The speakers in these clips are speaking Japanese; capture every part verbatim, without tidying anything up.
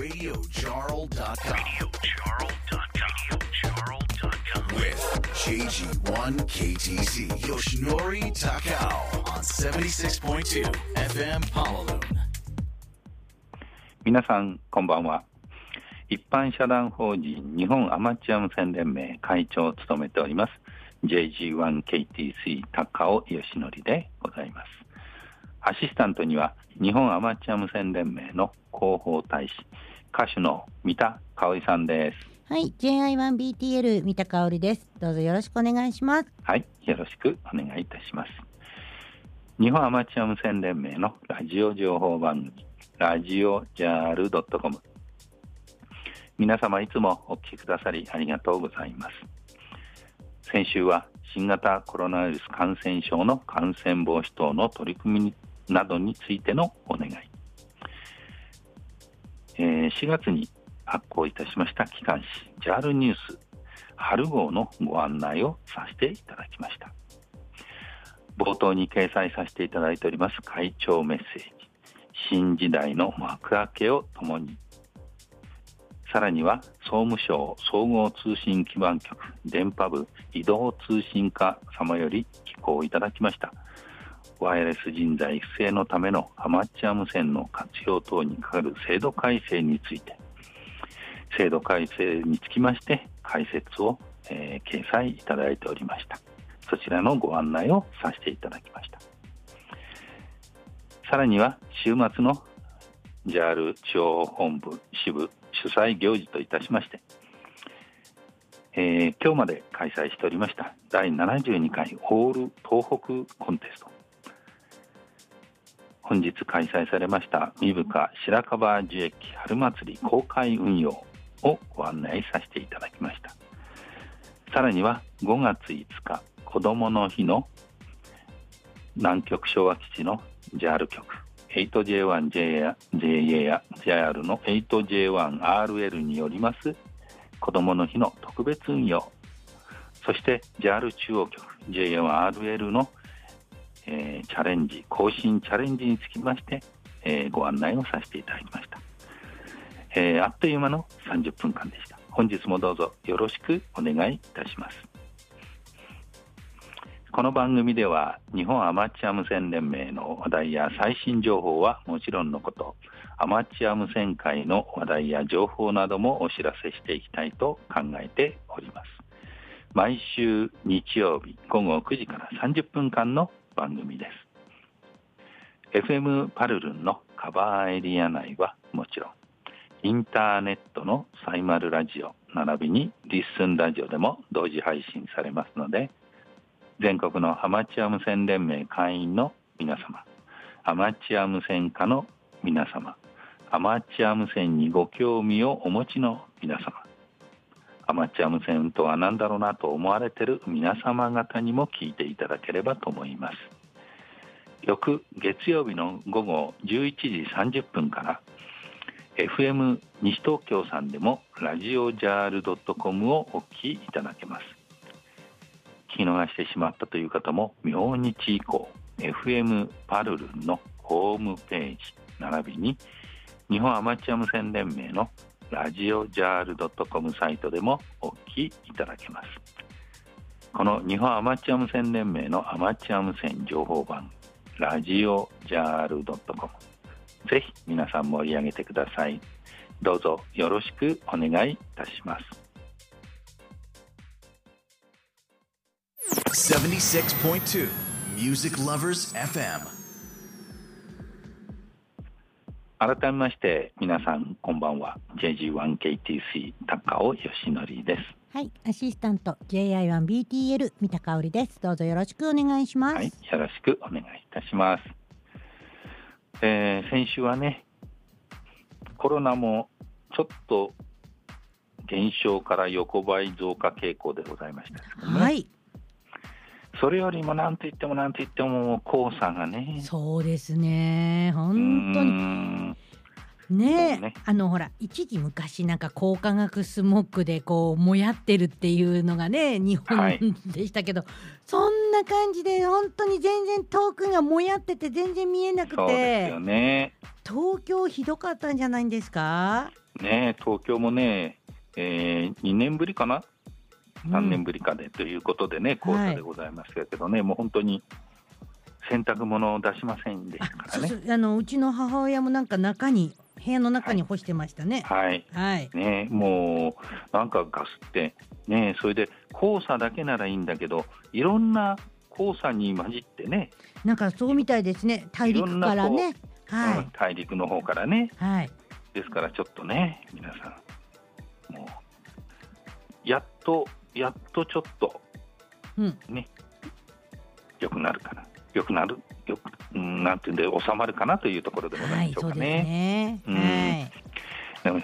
ラディオジャールドットコム with ジェイジーワンケーティーシー Yoshinori Takao on seventy-six point two エフエム Honolulu。 皆さんこんばんは。一般社団法人日本アマチュア無線連盟会長を務めております ジェイジーワンケーティーシー 高尾義則でございます。アシスタントには日本アマチュア無線連盟の広報大使歌手の三田香織さんです。 はい、ジェイアイワンビーティーエル 三田香織です。どうぞよろしくお願いします。 はい、よろしくお願いいたします。日本アマチュア無線連盟のラジオ情報番組ラジオジャールドットコム、皆様いつもお聞きくださりありがとうございます。先週は新型コロナウイルス感染症の感染防止等の取り組みなどについてのお願い、えー、しがつに発行いたしました機関誌 ジャール ニュース春号のご案内をさせていただきました。冒頭に掲載させていただいております会長メッセージ、新時代の幕開けをともに、さらには総務省総合通信基盤局電波部移動通信課様より寄稿いただきましたワイヤレス人材育成のためのアマチュア無線の活用等にかかる制度改正について、制度改正につきまして解説を、えー、掲載いただいておりました。そちらのご案内をさせていただきました。さらには週末の ジャール 地方本部支部主催行事といたしまして、えー、今日まで開催しておりましただいななじゅうにかいオール東北コンテスト、本日開催されました三深白樺樹液春祭り公開運用をご案内させていただきました。さらにはごがついつか子どもの日の南極昭和基地の ジャール 局 エイトジェイワンジェイエー や ジェイアール の エイトジェイワンアールエル によります子どもの日の特別運用、そして ジャール 中央局 ジェイエーワンアールエル の、えー、チャレンジ更新チャレンジにつきまして、えー、ご案内をさせていただきました。えー、あっという間のさんじゅっぷんかんでした。本日もどうぞよろしくお願いいたします。この番組では日本アマチュア無線連盟の話題や最新情報はもちろんのこと、アマチュア無線界の話題や情報などもお知らせしていきたいと考えております。毎週日曜日ごごくじからさんじゅっぷんかんの番組です。 エフエム パルルンのカバーエリア内はもちろん、インターネットのサイマルラジオ並びにリッスンラジオでも同時配信されますので、全国のアマチュア無線連盟会員の皆様、アマチュア無線化の皆様、アマチュア無線にご興味をお持ちの皆様、アマチュア無線とは何だろうなと思われている皆様方にも聞いていただければと思います。翌月曜日の午後じゅういちじさんじゅっぷんから エフエム 西東京さんでもラジオジャールドットコムをお聞きいただけます。聞き逃してしまったという方も明日以降 エフエム パルルンのホームページ並びに日本アマチュア無線連盟のラジオジャールドットコムサイトでもお聞きいただけます。この日本アマチュア無線連盟のアマチュア無線情報番組ラジオジャールドットコム、ぜひ皆さん盛り上げてください。どうぞよろしくお願いいたします。 seventy-six point two Music Lovers エフエム。 改めまして皆さんこんばんは。 ジェイジーワンケーティーシー 高尾義則です。 はい、アシスタント ジェイアイワンビーティーエル 三田香織です。どうぞよろしくお願いします。 はい、よろしくお願いいたします。えー、先週はね、コロナもちょっと減少から横ばい増加傾向でございましたですけどね。 はい。 それよりもなんといってもなんといっても黄砂がね。 そうですね。本当に。ねえ、ね、あのほら一時昔なんか光化学スモッグでこうもやってるっていうのがね日本でしたけど、はい、そんな感じで本当に全然遠くがもやってて全然見えなくて、 そうですよね。 東京ひどかったんじゃないんですか。 ね、東京もね、えー、にねんぶりかな、さんねんぶりかでということでね、黄砂でございましたけどね、はい、もう本当に洗濯物を出しませんでしたからね。 そうそう、あのうちの母親もなんか中に部屋の中に干してましたね。 はい、はいね、もうなんかガスってね、それで黄砂だけならいいんだけど、いろんな黄砂に混じってね、 なんかそうみたいですね、大陸からね、 はい、うん、大陸の方からね、 はい、 ですからちょっとね、皆さんもうやっとやっとちょっとね、うん、良くなるかな、良くなるよく、うん、なんていうんで収まるかなというところでございましょうかね。はい、そうですね、うん、はい、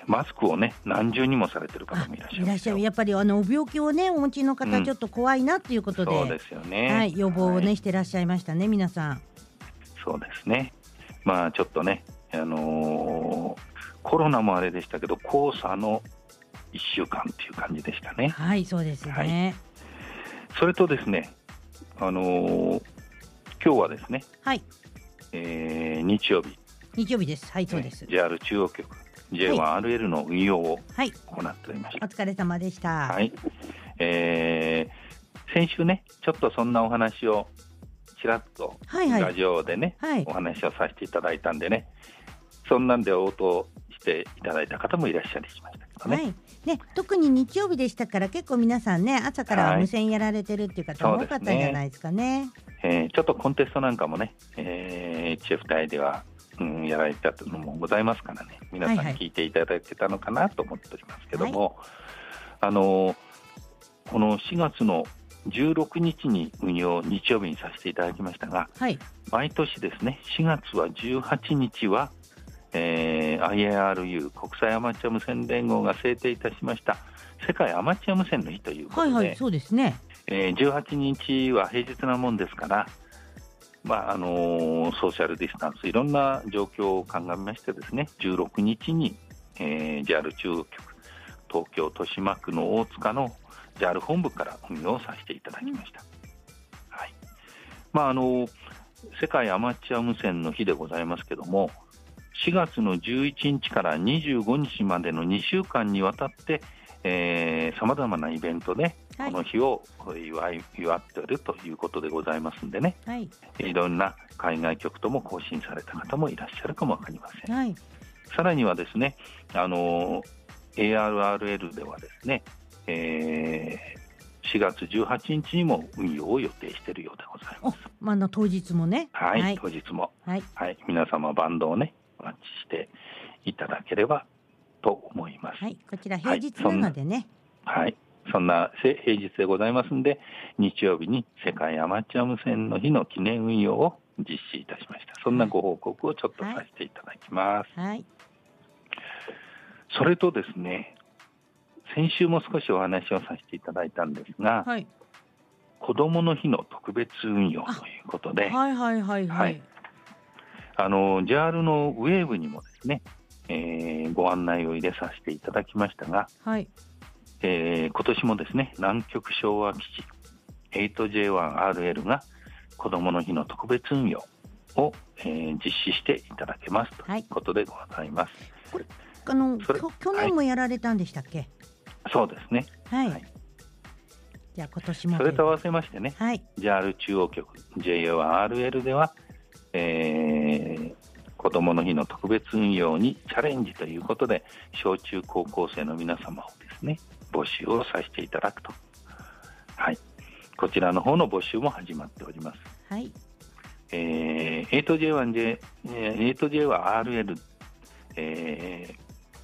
マスクをね何重にもされてる方もいらっしゃる。 いらっしゃる。やっぱりあの病気をねお持ちの方、うん、ちょっと怖いなということで、 そうですよね、 はい、予防をね、 はい、 してらっしゃいましたね、皆さん。 そうですね。まあちょっとね、あのー、コロナもあれでしたけど黄砂のいっしゅうかんっていう感じでしたね。 はい、そうですね、はい、 それとですね、あのー、今日はですね、 はい、 えー、日曜日日曜日です。はい、そうです。 ジェイアール 中央局 ジェイワンアールエル の運用を行っておりました。 はい、お疲れ様でした。 はい、えー、先週ねちょっとそんなお話をちらっとラジオでね、はいはい、お話をさせていただいたんでね、そんなんで応答していただいた方もいらっしゃりしましたけどね。 はいね、特に日曜日でしたから結構皆さんね朝からは無線やられてるっていう方も多かったんじゃないですかね。 はい、えー、ちょっとコンテストなんかもね、えー、エイチエフ 隊では、うん、やられたのもございますからね、皆さん聞いていただけたのかなと思っておりますけども、はいはい、あのこのしがつのじゅうろくにちに運用日曜日にさせていただきましたが、はい、毎年ですねしがつはじゅうはちにちはえー、アイエーアールユー 国際アマチュア無線連合が制定いたしました世界アマチュア無線の日ということで、 はいはい、そうですね、 えー、じゅうはちにちは平日なもんですから、まああのー、ソーシャルディスタンスいろんな状況を鑑みましてですねじゅうろくにちに、えー、ジェイアール 中央局東京豊島区の大塚の ジェイアール 本部から運用させていただきました。うん、はい、まああのー、世界アマチュア無線の日でございますけども、しがつのじゅういちにちからにじゅうごにちまでのにしゅうかんにわたってさまざまなイベントでこの日を祝い、祝っているということでございますんでね、はい、いろんな海外局とも更新された方もいらっしゃるかもわかりません。はい、さらにはですね、あの エーアールアールエル ではですね、えー、しがつじゅうはちにちにも運用を予定しているようでございます。 まあ、当日もね、 はい、はい、当日も、はいはい、皆様バンドをねお待ちしていただければと思います。 はい、こちら平日なのでね、 はい、はい、そんな平日でございますので日曜日に世界アマチュア無線の日の記念運用を実施いたしました。そんなご報告をちょっとさせていただきます。はいはい、それとですね、先週も少しお話をさせていただいたんですが、はい、子どもの日の特別運用ということで、 はいはいはいはい、はい、 あの ジェイアール のウェーブにもですね、えー、ご案内を入れさせていただきましたが、はい、えー、今年もですね南極昭和基地 エイトジェイワンアールエル が子どもの日の特別運用を、えー、実施していただけますということでございます。はい、 これあの去年もやられたんでしたっけ？はい、 そうですね、 はいはい、じゃあ今年もそれと合わせましてね、はい、ジェイアール 中央局 ジェイワンアールエル ではえー、子どもの日の特別運用にチャレンジということで小中高校生の皆様をですね募集をさせていただくと、はい、こちらの方の募集も始まっております。はい、えー、エイトジェイワン エイトジェイワンアールエル、え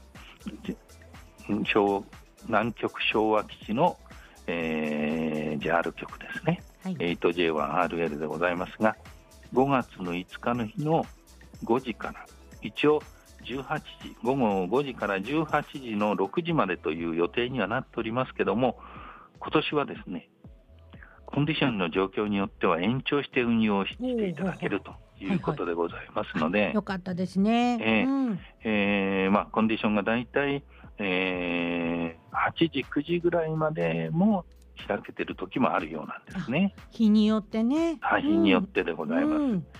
ー、小南極昭和基地の、えー、ジェイアール 局ですね、はい、エイトジェイワンアールエル でございますがごがつのいつかの日のごじから一応じゅうはちじごごごじからじゅうはちじのろくじまでという予定にはなっておりますけども、今年はですねコンディションの状況によっては延長して運用していただけるということでございますので、はいはい、 よかったですね。 えーうんえーまあ、コンディションがだいたい、えー、はちじくじぐらいまでも開けている時もあるようなんですね。 日によってね、 はい、日によってでございます。うん、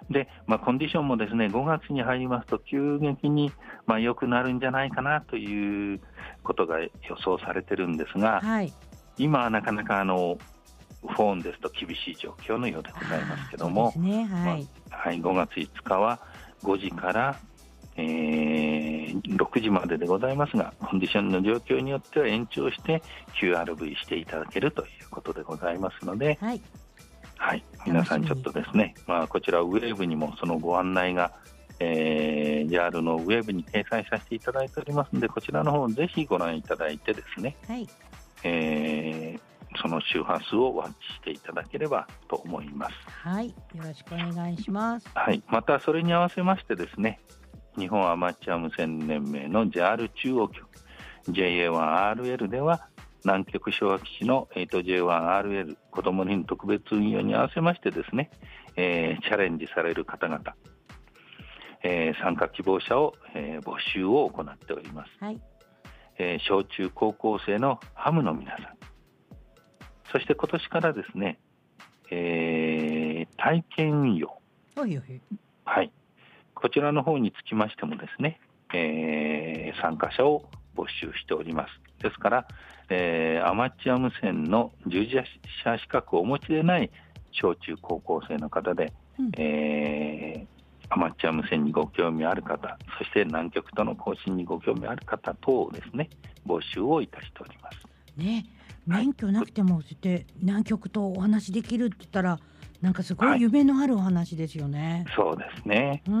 で、まあ、コンディションもですね、ごがつに入りますと急激にまあ良くなるんじゃないかなということが予想されてるんですが、 はい、 今はなかなかあのフォーンですと厳しい状況のようでございますけども、 そうですね、はいまあはい、ごがついつかはごじから、えー、ろくじまででございますが、コンディションの状況によっては延長して キューアールブイ していただけるということでございますので、 はいはい、皆さんちょっとですね、まあ、こちらウェーブにもそのご案内が、えー、ジャール のウェーブに掲載させていただいておりますので、こちらの方をぜひご覧いただいてですね、 はい、 えー、その周波数をワッチしていただければと思います。 はい、よろしくお願いします。 はい、またそれに合わせましてですね、日本アマチュア無線連盟の ジャール 中央局 ジェイエーワンアールエル では南極昭和基地の エイトジェイワンアールエル 子どもの日の特別運用に合わせましてですね、えー、チャレンジされる方々、えー、参加希望者を、えー、募集を行っております。 はい、 えー、小中高校生のハムの皆さん、そして今年からですね、えー、体験運用、 おいおい、 はい、こちらの方につきましてもですね、えー、参加者を募集しております。ですから、えー、アマチュア無線の従事者資格をお持ちでない小中高校生の方で、うん、えー、アマチュア無線にご興味ある方、そして南極との交信にご興味ある方等をですね、募集をいたしております。 ね、免許なくても、はい、で南極とお話できるって言ったらなんかすごい夢のあるお話ですよね。 はい、そうですね、 うん、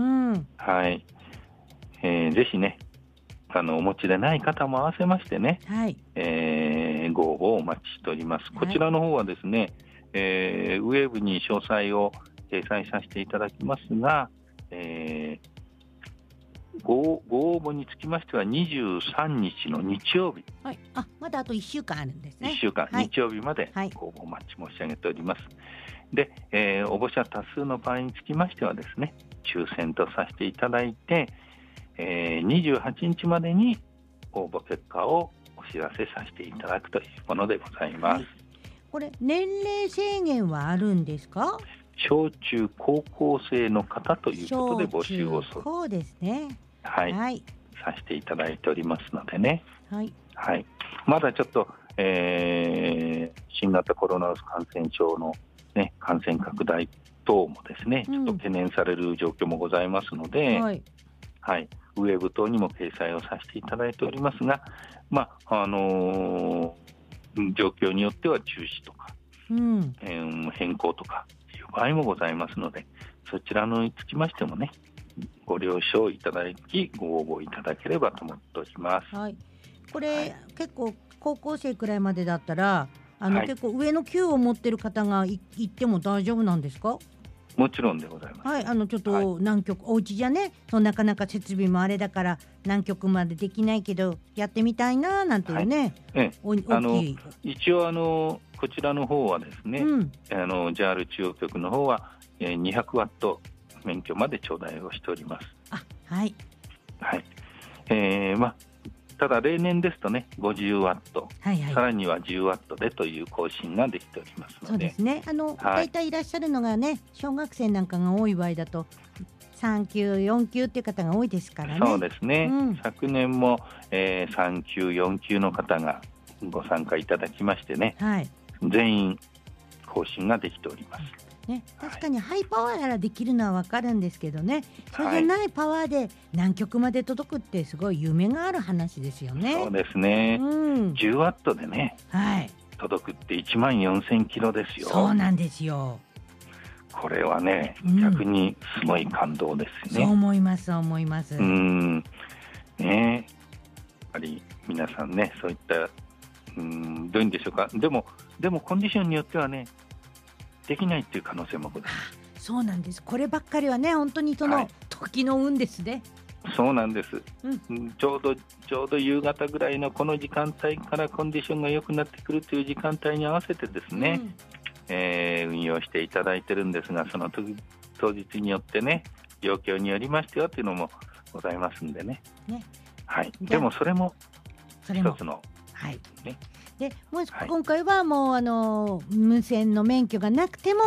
はい、えー、ぜひね、あのお持ちでない方も合わせましてね、 はい、 えー、ご応募をお待ちしております。こちらの方はですね、はい、えー、ウェブに詳細を掲載させていただきますが、えー、ご, ご応募につきましてはにじゅうさんにちの日曜日、 はい、あ、まだあといっしゅうかんあるんですね。 いっしゅうかん、はい、日曜日までご応募お待ち申し上げております。で、えー、応募者多数の場合につきましてはですね、抽選とさせていただいて、えー、にじゅうはちにちまでに応募結果をお知らせさせていただくというものでございます。はい、 これ年齢制限はあるんですか？ 小中高校生の方ということで募集を小中高ですね、 はいはい、させていただいておりますのでね、 はいはい、まだちょっと、えー、新型コロナウイルス感染症の、ね、感染拡大等もですね、ちょっと懸念される状況もございますので、うん、はいはい、ウェブ等にも掲載をさせていただいておりますが、まああのー、状況によっては中止とか、うんえー、変更とかいう場合もございますので、そちらのにつきましてもね、ご了承いただきご応募いただければと思っております。 はい、これ、はい、結構高校生くらいまでだったらあの、はい、結構上の級を持ってる方が行っても大丈夫なんですか？ もちろんでございます。 はい、あのちょっと南極、はい、お家じゃね、そなかなか設備もあれだから南極までできないけどやってみたいななんていうね、 はい、ええ、おあの一応あのこちらの方はですね、うん、あの ジャール 中央局の方はにひゃくワット免許まで頂戴をしております。 あ、はい、 はい、えー、まあただ例年ですとねごじゅうワット、はいはい、さらにはじゅうワットでという更新ができておりますので、 そうですね、あの、はい、大体いらっしゃるのがね小学生なんかが多い場合だとさんきゅうよんきゅうっていう方が多いですからね。 そうですね、うん、昨年も、えー、さんきゅうよんきゅうの方がご参加いただきましてね、はい、全員更新ができております。 ね、確かにハイパワーならできるのは分かるんですけどね、それじゃないパワーで南極まで届くってすごい夢がある話ですよね。 そうですね、うん、じゅうワットでね、はい、届くっていちまんよんせんキロですよ。 そうなんですよ。 これはね、うん、逆にすごい感動ですね。 そう思いますそう思います。 うんね、やっぱり皆さんねそういったうんどういうんでしょうか、でもでもコンディションによってはねできないっていう可能性もございます。 そうなんです。こればっかりはね本当にその時の運ですね。 はい、そうなんです、うん、ちょうどちょうど夕方ぐらいのこの時間帯からコンディションが良くなってくるという時間帯に合わせてですね、うんえー、運用していただいてるんですが、その当日によってね状況によりましてはというのもございますんで ね, ね、はい、でもそれも一つの、 はいね、でもし今回はもう、はい、あの無線の免許がなくても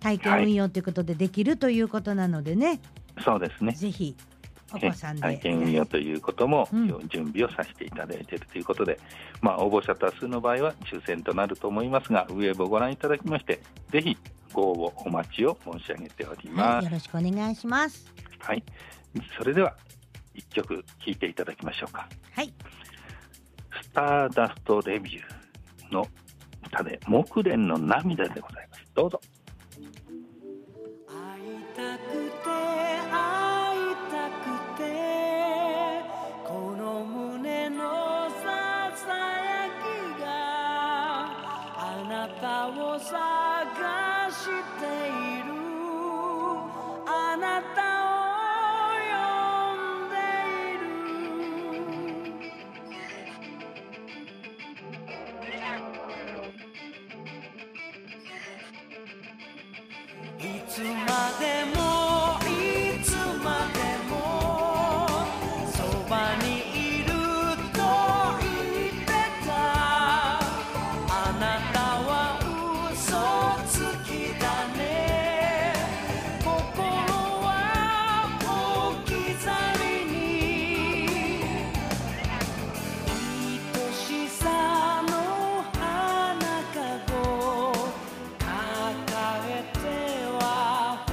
体験運用ということでできるということなのでね、 はい、そうですね、 ぜひお子さんで体験運用ということも、 うん、 準備をさせていただいているということで、まあ、応募者多数の場合は抽選となると思いますが、ウェブをご覧いただきましてぜひご応募お待ちを申し上げております、 はい、よろしくお願いします。 はい、それではいっきょく聴いていただきましょうか。 はい、 スターダストレビューの歌で木蓮の涙でございます。どうぞ。 会いたくて会いたくてこの胸のささやきがあなたを探している、あなたを呼んでいる。いつまでもいつまでもそばにいると言ってた、あなたは嘘つきだね、心は置き去りに、愛しさの花かご抱えては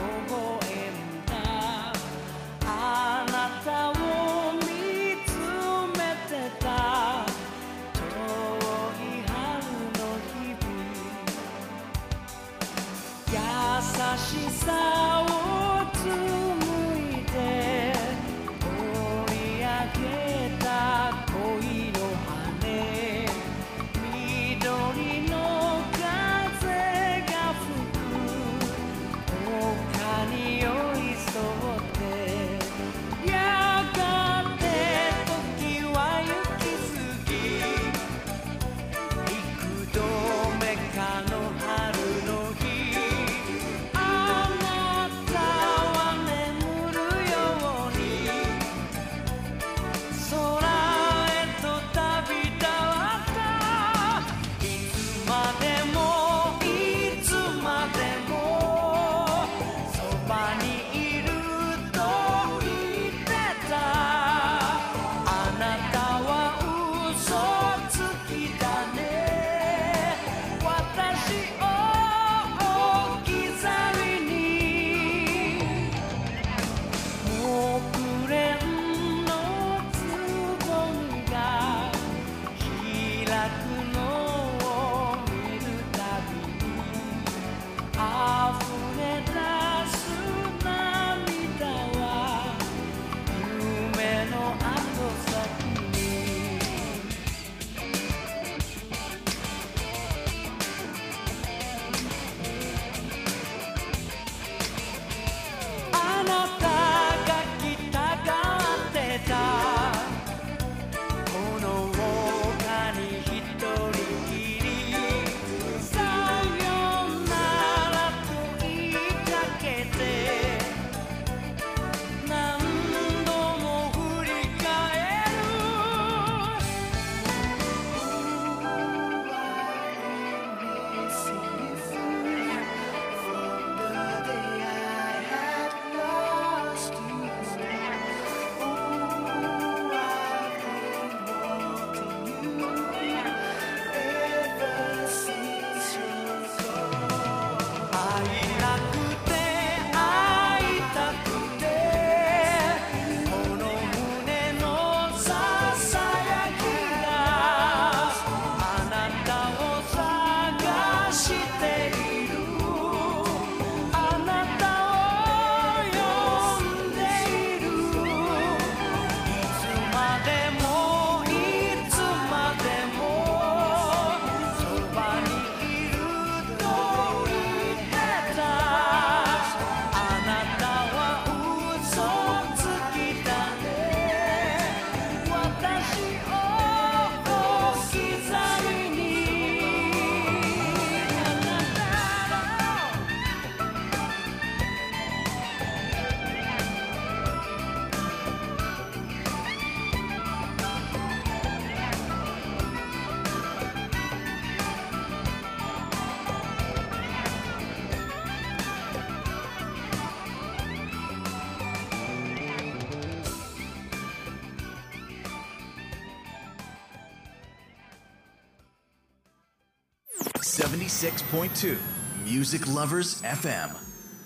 セブンティシックスポイントツー Music Lovers エフエム。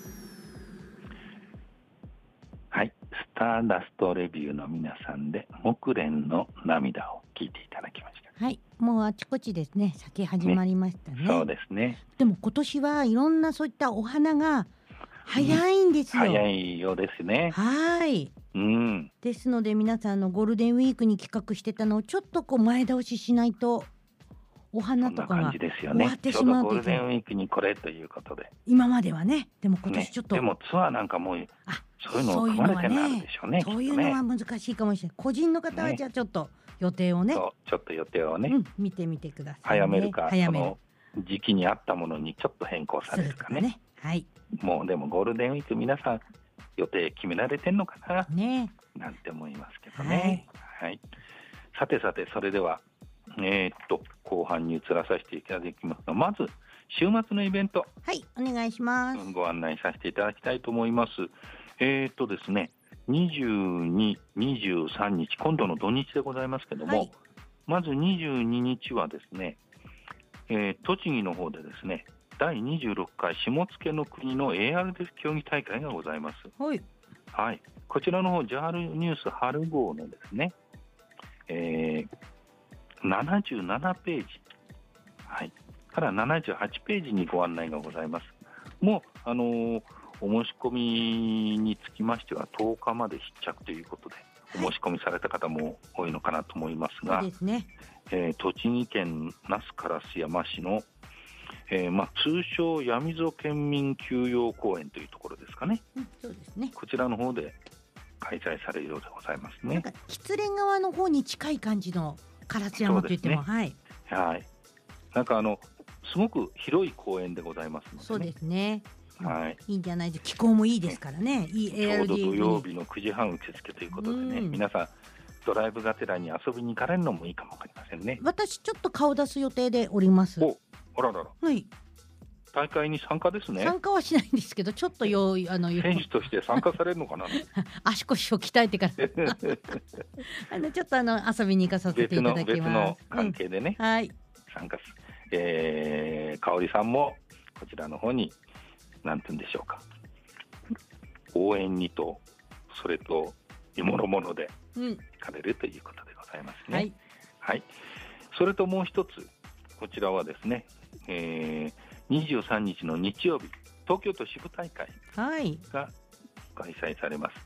はい、スターダストレビューの皆さんで木蓮の涙を聞いていただきました。 はい、もうあちこちですね、咲き始まりましたね。 ね、そうですね。 でも今年はいろんなそういったお花が早いんですよ。 うん、早いようですね。 はい、 うん、 ですので皆さんのゴールデンウィークに企画してたのをちょっとこう前倒ししないとお花とかが終わってしまうという、 ゴールデンウィークにこれということで、 今まではね、でも今年ちょっと、 ね、でもツアーなんかもうそういうのを組まれてなるでしょうね。 そういうのは難しいかもしれない。個人の方はじゃあちょっと予定をね、 そうちょっと予定をね、 うん、見てみてくださいね。 早めるか、 早める、 その時期に合ったものにちょっと変更されるかね。 ね、はい。 もうでもゴールデンウィーク皆さん予定決められてんのかな、 ね、 なんて思いますけどね。はい、はい、さてさて、それではえー、っと後半に移らさせていただきますが、まず週末のイベント、 はい、お願いします。 ご案内させていただきたいと思います。えー、っとですねにじゅうに、にじゅうさんにち、今度の土日でございますけども、はい、まずにじゅうににちはですね、えー、栃木の方でですね、だいにじゅうろっかい下野の国の エーアール 競技大会がございます。 はい、 はい、こちらの方 ジャール ニュース春号のですね、えー、ななじゅうななページ、はい、からななじゅうはちページにご案内がございます。もう、あのー、お申し込みにつきましてはとおかまで必着ということで、はい、お申し込みされた方も多いのかなと思いますが、 そうですね、 えー、栃木県那須烏山市の、えーまあ、通称闇ぞ県民休養公園というところですかね、 うん、そうですね、 こちらの方で開催されるようでございますね。 なんか喜連川の方に近い感じの烏山といっても、ね、はい、はい、 なんかあのすごく広い公園でございますので、ね、 そうですね、 はい、 いいんじゃないで、気候もいいですからね、いい エーアールディーちょうど土曜日のくじはん受付ということでね、皆さんドライブがてらに遊びに行かれるのもいいかもわかりませんね。 私ちょっと顔出す予定でおります。 お、あららら、はい、大会に参加ですね。 参加はしないんですけど、ちょっとよあの選手として参加されるのかな足腰を鍛えてからあのちょっとあの遊びに行かさせていただきます。 別の、別の関係でね、 うん、はい、 参加す、えー、香織さんもこちらの方になんて言うんでしょうか、応援にとそれともろもろで行かれるということでございますね、うん、はい、はい、それともう一つ、こちらはですね、えー、にじゅうさんにちの日曜日、東京都支部大会が開催されます、はい、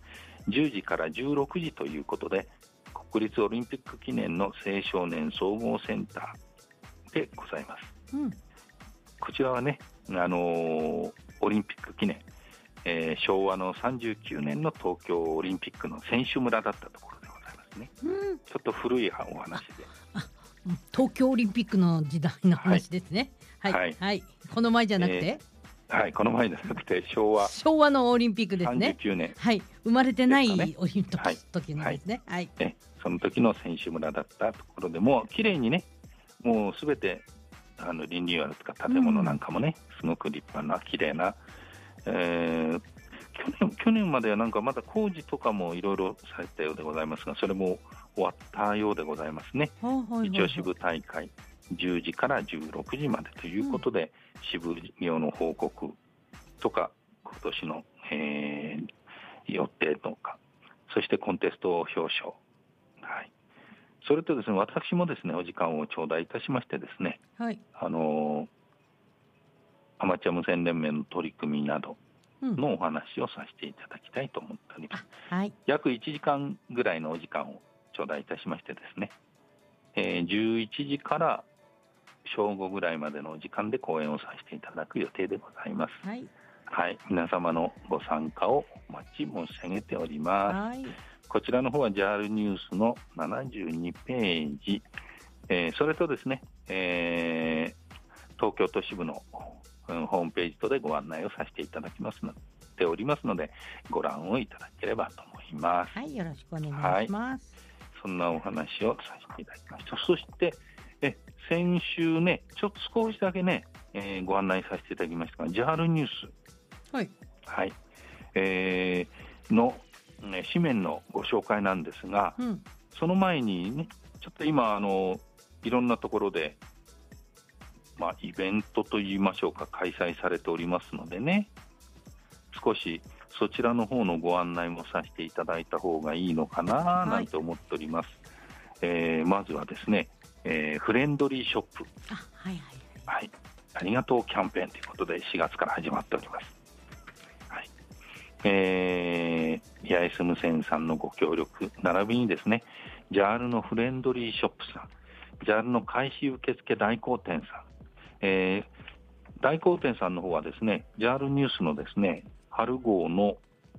じゅうじからじゅうろくじということで、国立オリンピック記念の青少年総合センターでございます、うん、こちらはね、あのー、オリンピック記念、えー、昭和のさんじゅうきゅうねんの東京オリンピックの選手村だったところでございますね、うん、ちょっと古いお話で、 東京オリンピックの時代の話ですね、はいはいはい、この前じゃなくて、 えー、はい、この前じゃなくて昭和昭和のオリンピックですね、 さんじゅうきゅうねん、 はい、生まれてない、ね、オリンピック時のですね、はいはい、 えその時の選手村だったところで、もう綺麗にね、もうすべてあのリニューアルとか建物なんかもね、うん、すごく立派な綺麗な、えー、去年、去年まではなんかまだ工事とかもいろいろされたようでございますが、それも終わったようでございますね、はいはいはいはい、一応支部大会じゅうじからじゅうろくじまでということで、うん、支部業の報告とか今年の、えー、予定とか、そしてコンテスト表彰、はい、それとですね、私もですねお時間を頂戴いたしましてですね、はい、あのアマチュア無線連盟の取り組みなどのお話をさせていただきたいと思っております、うん、はい、約いちじかんぐらいのお時間を頂戴いたしましてですね、えー、じゅういちじから正午ぐらいまでのお時間で講演をさせていただく予定でございます、はいはい、皆様のご参加をお待ち申し上げております、はい、こちらの方は ジャール ニュースのななじゅうにページ、えー、それとですね、えー、東京都支部の、うん、ホームページとでご案内をさせていただきますのておりますので、ご覧をいただければと思います。 はい、よろしくお願いします、 はい、そんなお話をさせていただきました。そしてえ先週ね、ちょっと少しだけね、えー、ご案内させていただきましたが、 ジャール ニュース、はいはい、えー、の、ね、紙面のご紹介なんですが、うん、その前にね、ちょっと今あのいろんなところでまあ、イベントといいましょうか、開催されておりますのでね、少しそちらの方のご案内もさせていただいた方がいいのかななんて思っております。はい、えー、まずはですね、えー、フレンドリーショップ、 あ、はいはいはい、ありがとうキャンペーンということでしがつから始まっております。はい、えー、八重洲無線さんのご協力並びにですね、ジャールのフレンドリーショップさん、ジャールの開始受付代行店さん、えー、代行店さんの方はですね、ジャールニュースのですね、春号の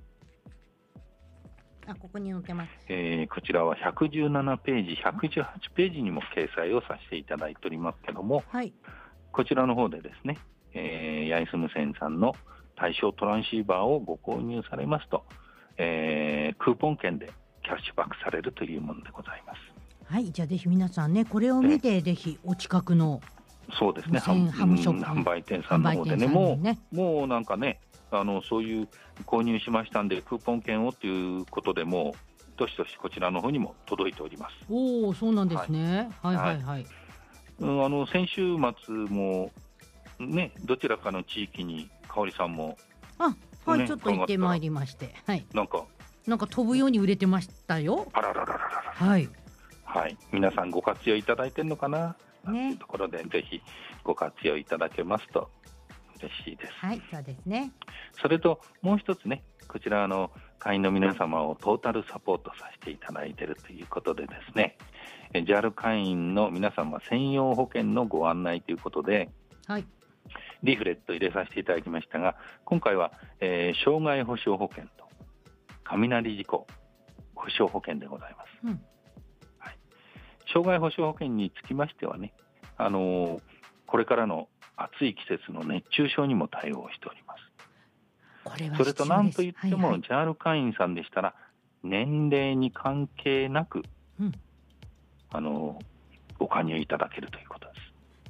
あ、ここに載ってます、 えー、こちらはひゃくじゅうななページ、ひゃくじゅうはちページにも掲載をさせていただいておりますけども、 はい、 こちらの方でですね、えー、八重洲無線さんの対象トランシーバーをご購入されますと、えー、クーポン券でキャッシュバックされるというものでございます。 はい、じゃあぜひ皆さんね、これを見てぜひお近くのそうですね、 ハムショップ、 販売店さんの方でね、もう、もうなんかね、あのそういう購入しましたんでクーポン券をということでもうどしどしこちらの方にも届いております。 おお、そうなんですね。はい、はい、はいはい、 うん、あの先週末もね、どちらかの地域に香織さんもあ、はい、ね、ちょっと行ってまいりまして、はい、 なんかなんか飛ぶように売れてましたよ。 あらららららら、 はいはい、皆さんご活用いただいてるのかな、 ね、 というところでぜひご活用いただけますと嬉しいです。 はい、そうですね。 それともう一つね、こちらの会員の皆様をトータルサポートさせていただいているということでですね、ジャール 会員の皆様専用保険のご案内ということで、はい、リーフレット入れさせていただきましたが、今回は、えー、障害保障保険と雷事故保障保険でございます。うん、はい、障害保障保険につきましてはね、あのー、これからの暑い季節の熱中症にも対応しております。 これはそれと何といっても、はいはい、ジャール 会員さんでしたら年齢に関係なく、うん、あのご加入いただけるということです、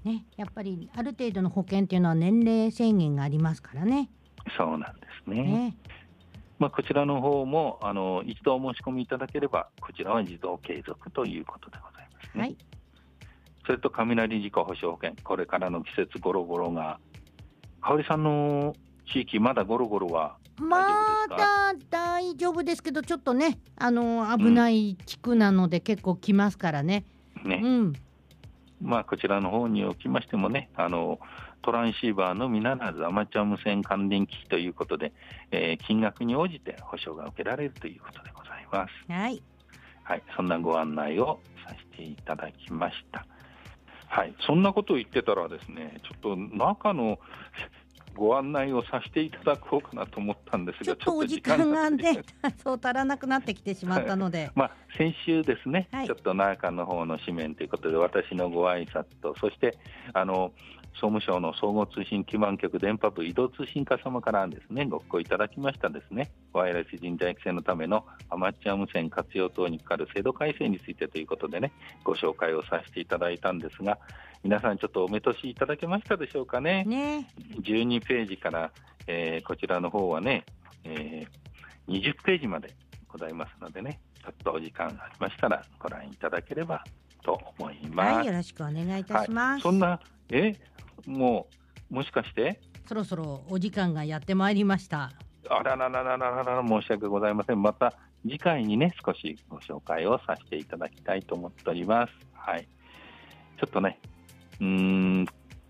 ね、やっぱりある程度の保険というのは年齢制限がありますからね。 そうなんですね。ね、まあ、こちらの方もあの一度お申し込みいただければこちらは自動継続ということでございますね。はい、それと雷事故保障保険、これからの季節ゴロゴロが、香織さんの地域まだゴロゴロは大丈夫ですか？ まだ大丈夫ですけど、ちょっとね、あの危ない地区なので結構来ますからね。 うん、ね、 うん、 まあ、こちらの方におきましてもね、あのトランシーバーのみならずアマチュア無線関連機器ということで、えー、金額に応じて保証が受けられるということでございます。 はい、 はい、そんなご案内をさせていただきました。はい、そんなことを言ってたらですね、ちょっと中のご案内をさせていただこうかなと思ったんですが、 ちょっとお時間がねそう足らなくなってきてしまったので、 はい、まあ、先週ですね、 はい、 ちょっと中の方の紙面ということで私のご挨拶と、そしてあの総務省の総合通信基盤局電波部移動通信課様からですね、ご寄稿いただきましたですね、ワイヤレス人材育成のためのアマチュア無線活用等にかかる制度改正についてということでね、ご紹介をさせていただいたんですが、皆さんちょっとお目通しいただけましたでしょうかね。 ね、 じゅうにページから、えー、こちらの方はね、えー、にじゅっページまでございますのでね、ちょっとお時間がありましたらご覧いただければと思います。 はい、よろしくお願いいたします。はい、 そんなえもうもしかしてそろそろお時間がやってまいりました。 あららららららら、申し訳ございません。また次回にね少しご紹介をさせていただきたいと思っております。はい、ちょっとね、うーん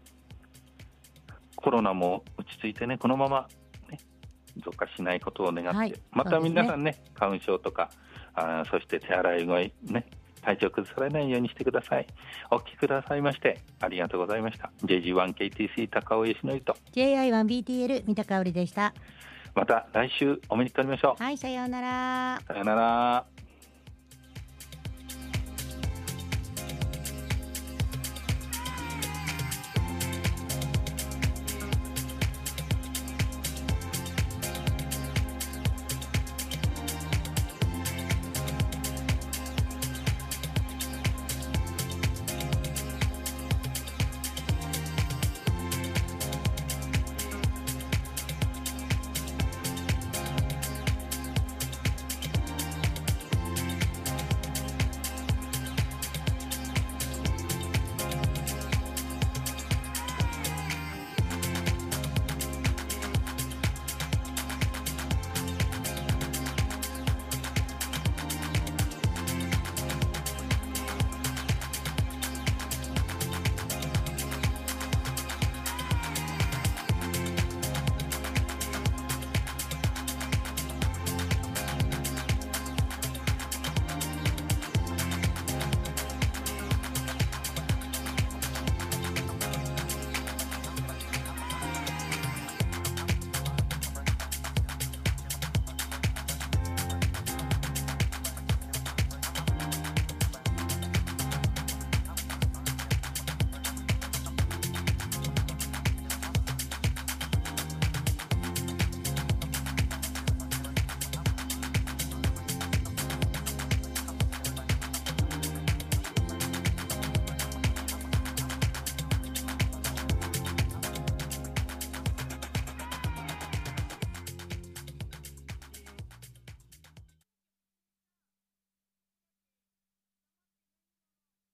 コロナも落ち着いてね、このまま、ね、増加しないことを願って、はい、また皆さんね、花粉症とか、あそして手洗い声ね、体調崩されないようにしてください。お聞きくださいましてありがとうございました。 ジェイジーワンケーティーシー 高尾義則とジェイアイワンビーティーエル 三田香織でした。 また来週お目にかかりましょう。 はい、さようなら。 さようなら。